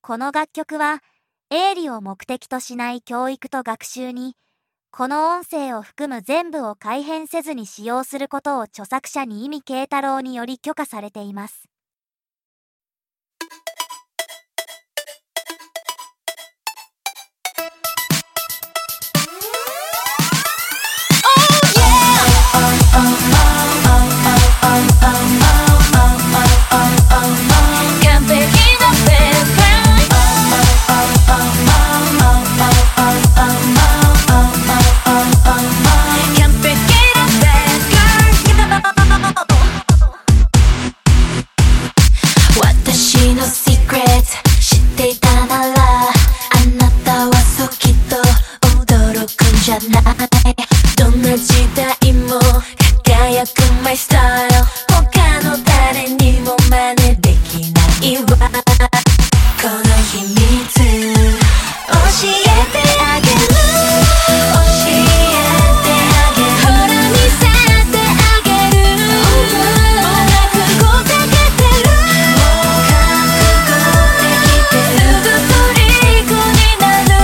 この楽曲は営利を目的としない教育と学習に、この音声を含む全部を改変せずに使用することを著作者に意見慶太郎により許可されています。 どんな時代も輝くマイスタイル、他の誰にも真似できないわ。この秘密教えてあげる、教えてあげる、ほら見せてあげる、覚悟できてる、覚悟できてる、すぐ虜になる、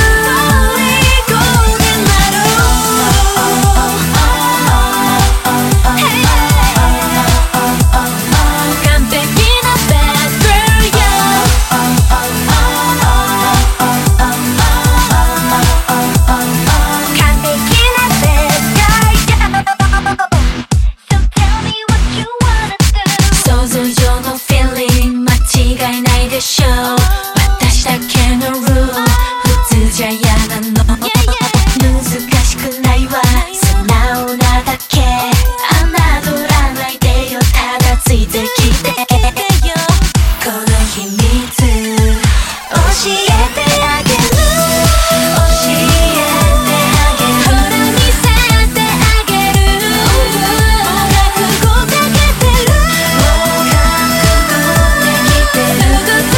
私だけのルール、普通じゃ嫌なの、難しくないわ、素直なだけ、侮らないでよ、ただついてきて、この秘密教えてあげる、教えてあげる、ほら見せてあげる、覚悟できてる、覚悟できてる、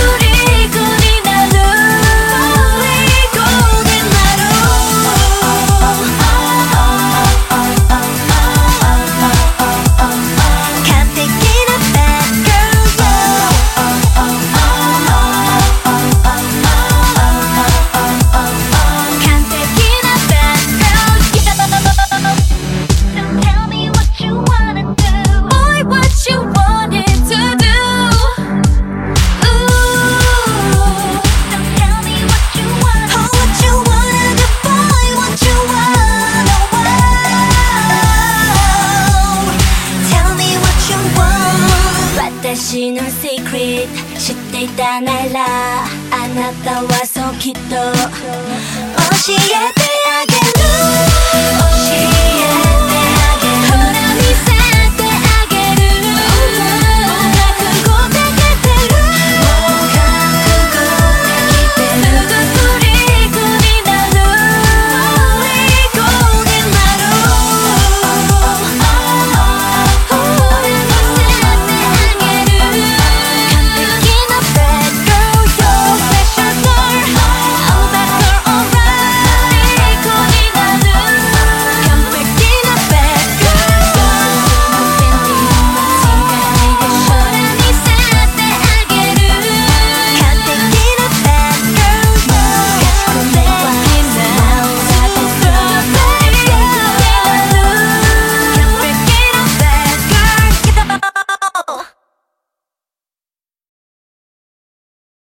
私の secret 知っていたなら、あなたはそうきっと教えて